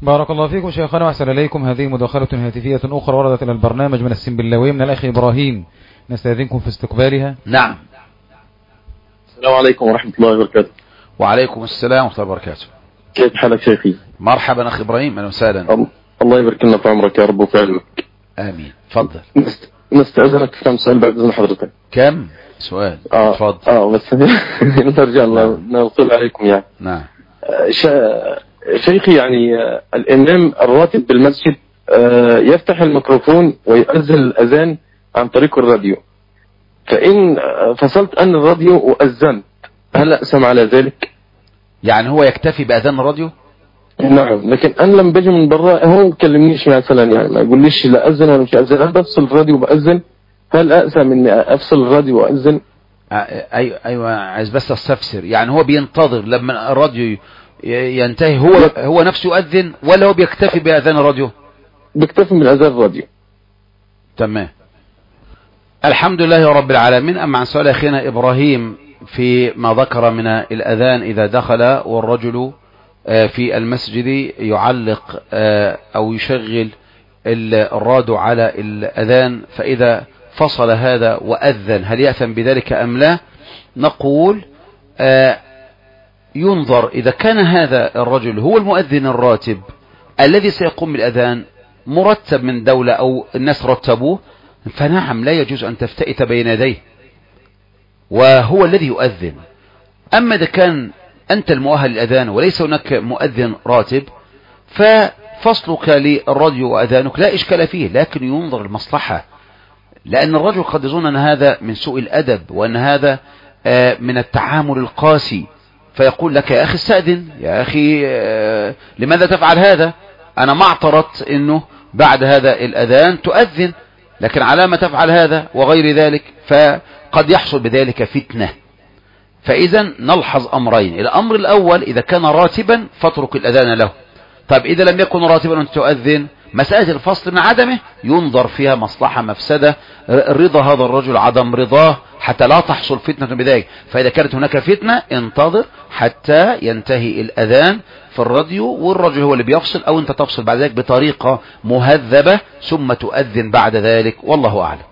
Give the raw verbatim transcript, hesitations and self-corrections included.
بارك الله فيكم شيخنا وأحسن إليكم. هذه مداخلة هاتفية أخرى وردت إلى البرنامج من السنبلاوي من الأخ إبراهيم، نستأذنكم في استقبالها. نعم. السلام عليكم ورحمة الله وبركاته. وعليكم السلام ورحمة الله وبركاته. كيف حالك شيخي؟ مرحبا أخي إبراهيم، أهلا وسهلا. الله يبارك لنا في عمرك يا رب وفي علمك. آمين. تفضل. نستأذنك في كم سؤال بعد إذن حضرتك. كم سؤال؟ آه تفضل. اه بس نرجع نقول عليكم يعني. نعم. شيخي يعني الإمام الراتب بالمسجد يفتح الميكروفون ويؤذن الأذان عن طريق الراديو، فإن فصلت أن الراديو وأذنت هل أقسم على ذلك؟ يعني هو يكتفي بأذان الراديو؟ نعم، لكن أنا لما باجي من برا هو ما يكلمنيش مثلا، يعني ما يقوليش لا أذن ولا مش أذن، أنا بفصل الراديو وبأذن، هل أقسم إني أفصل الراديو وأذن؟ أيوة أيوة، عايز بس أستفسر، يعني هو بينتظر لما الراديو ينتهي هو هو نفسه يؤذن ولا هو بيكتفي بأذان الراديو؟ بيكتفي من أذان الراديو. تمام. الحمد لله رب العالمين. أما عن سؤال أخينا إبراهيم في ما ذكر من الأذان إذا دخل والرجل في المسجد يعلق أو يشغل الراديو على الأذان، فإذا فصل هذا وأذن هل يأثم بذلك أم لا؟ نقول ينظر، إذا كان هذا الرجل هو المؤذن الراتب الذي سيقوم بالأذان مرتب من دولة أو الناس رتبوه، فنعم لا يجوز أن تفتئت بين يديه وهو الذي يؤذن. أما إذا كان أنت المؤهل للأذان وليس هناك مؤذن راتب ففصلك للراديو وأذانك لا إشكال فيه، لكن ينظر المصلحة، لأن الرجل قد يظن أن هذا من سوء الأدب وأن هذا من التعامل القاسي، فيقول لك يا أخي استأذن، يا أخي لماذا تفعل هذا؟ أنا ما اعترضت أنه بعد هذا الأذان تؤذن، لكن على ما تفعل هذا وغير ذلك، فقد يحصل بذلك فتنة. فإذا نلحظ أمرين، الأمر الأول إذا كان راتبا فاترك الأذان له. طيب إذا لم يكن راتبا وأنت تؤذن، مسألة الفصل من عدمه ينظر فيها مصلحة مفسدة، رضا هذا الرجل عدم رضاه حتى لا تحصل فتنة بذلك. فإذا كانت هناك فتنة انتظر حتى ينتهي الأذان في الراديو والرجل هو اللي بيفصل، أو أنت تفصل بعد ذلك بطريقة مهذبة ثم تؤذن بعد ذلك، والله أعلم.